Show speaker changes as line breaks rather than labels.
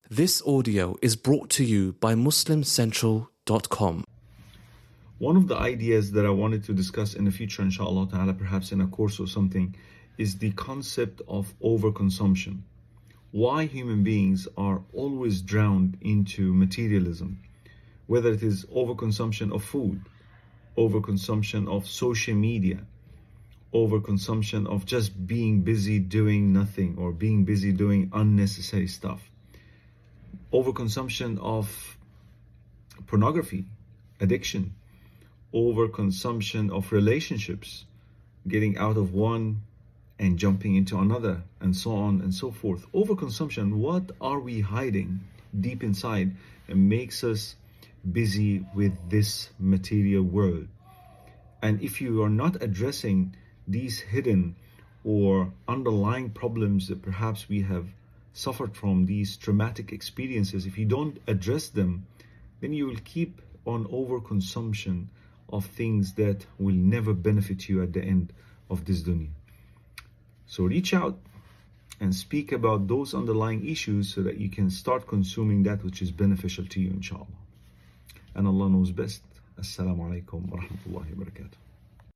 This audio is brought to you by MuslimCentral.com.
One of the ideas that I wanted to discuss in the future, inshallah ta'ala, perhaps in a course or something, is the concept of overconsumption. Why human beings are always drowned into materialism, whether it is overconsumption of food, overconsumption of social media, overconsumption of just being busy doing nothing or being busy doing unnecessary stuff, overconsumption of pornography, addiction, overconsumption of relationships, getting out of one and jumping into another, and so on and so forth. Overconsumption, what are we hiding deep inside and makes us busy with this material world? And if you are not addressing these hidden or underlying problems that perhaps we have suffered from, these traumatic experiences, if you don't address them, then you will keep on overconsumption of things that will never benefit you at the end of this dunya. So reach out and speak about those underlying issues so that you can start consuming that which is beneficial to you, inshallah. And Allah knows best. Assalamu alaikum wa rahmatullahi wa barakatuh.